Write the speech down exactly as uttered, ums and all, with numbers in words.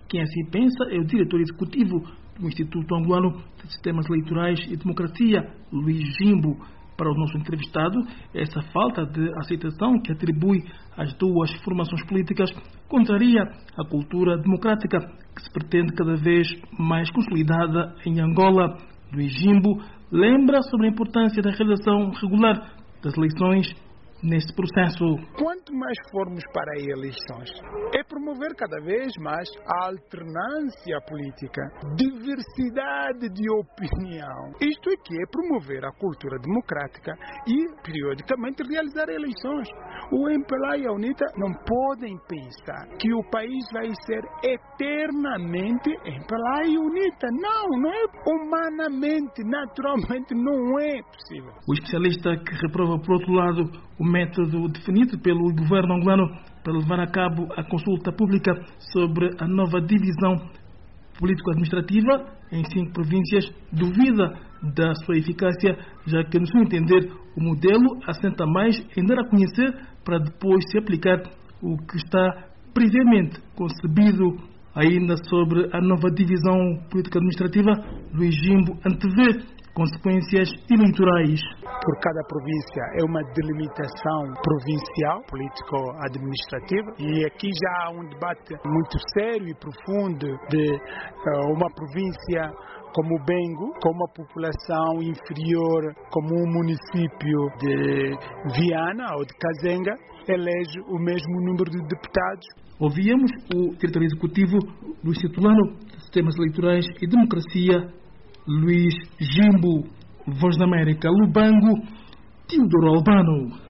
Quem assim pensa é o diretor executivo do Instituto Angolano de Sistemas Eleitorais e Democracia, Luís Jimbo. Para o nosso entrevistado, essa falta de aceitação que atribui às duas formações políticas contraria a cultura democrática que se pretende cada vez mais consolidada em Angola. Luís Jimbo lembra sobre a importância da realização regular das eleições neste processo. Quanto mais formos para eleições, é promover cada vez mais a alternância política, diversidade de opinião. Isto é que é promover a cultura democrática e, periodicamente, realizar eleições. O M P L A e a UNITA não podem pensar que o país vai ser eternamente M P L A e UNITA. Não, não é humanamente, naturalmente, não é possível. O especialista que reprova, por outro lado, o método definido pelo governo angolano para levar a cabo a consulta pública sobre a nova divisão político-administrativa em cinco províncias, duvida da sua eficácia, já que, no seu entender, o modelo assenta mais em dar a conhecer para depois se aplicar o que está previamente concebido. Ainda sobre a nova divisão político-administrativa, Luís Jimbo antevê consequências eleitorais. Por cada província é uma delimitação provincial, político-administrativa, e aqui já há um debate muito sério e profundo de uh, uma província como o Bengo, com uma população inferior como um município de Viana ou de Kazenga, elege o mesmo número de deputados. Ouvíamos o diretor executivo do Instituto Angolano de Sistemas Eleitorais e Democracia, Luís Jimbo. Voz da América, Lubango, Teodoro Albano.